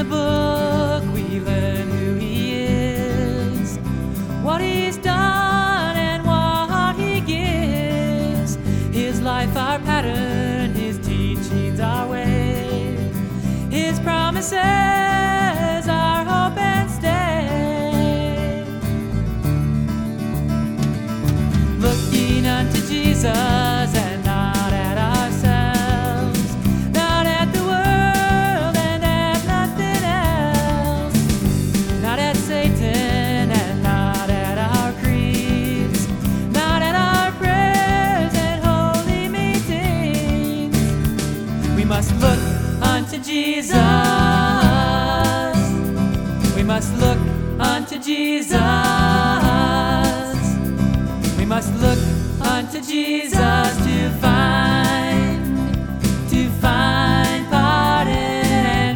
the book we learn who He is, what He's done and what He gives. His life our pattern, His teachings our way, His promises our hope and stay. Looking unto Jesus and not at ourselves, not at the world and at nothing else, not at Satan and not at our creeds, not at our prayers and holy meetings. We must look unto Jesus. We must look unto Jesus. We must look unto Jesus to find pardon and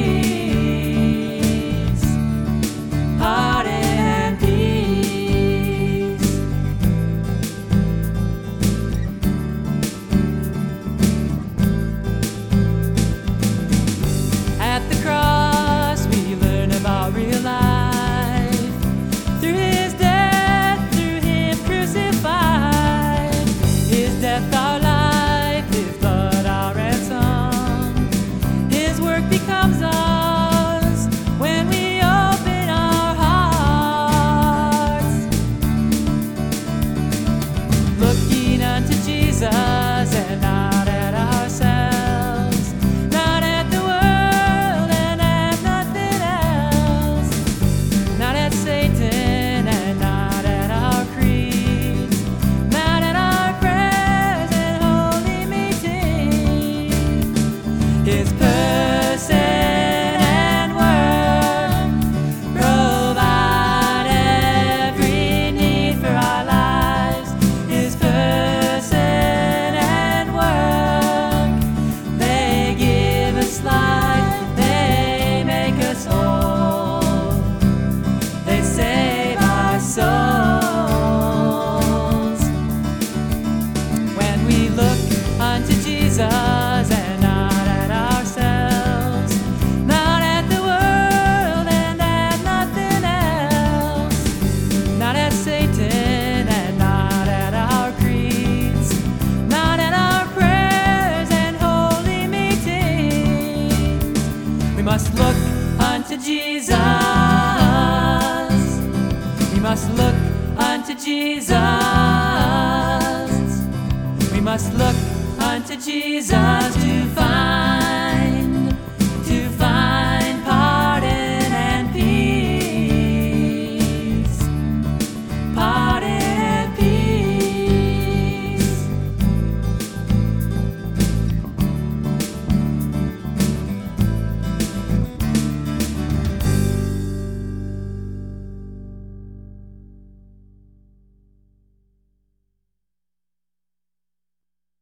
peace, pardon and peace. At the cross we learn about real life, through His death, through Him crucified. His death our life, His blood our ransom. His work becomes ours when we open our hearts. Looking unto Jesus and not at ourselves, not at the world and at nothing else, not at Satan and not at our creeds, not at our prayers and holy meetings. His person and work provide every need for our lives. His person and work, they give us life, they make us whole, they save our souls. When we look unto Jesus and not at ourselves, not at the world and at nothing else, not at Satan and not at our creeds, not at our prayers and holy meetings. We must look unto Jesus. We must look unto Jesus. We must look unto Jesus to find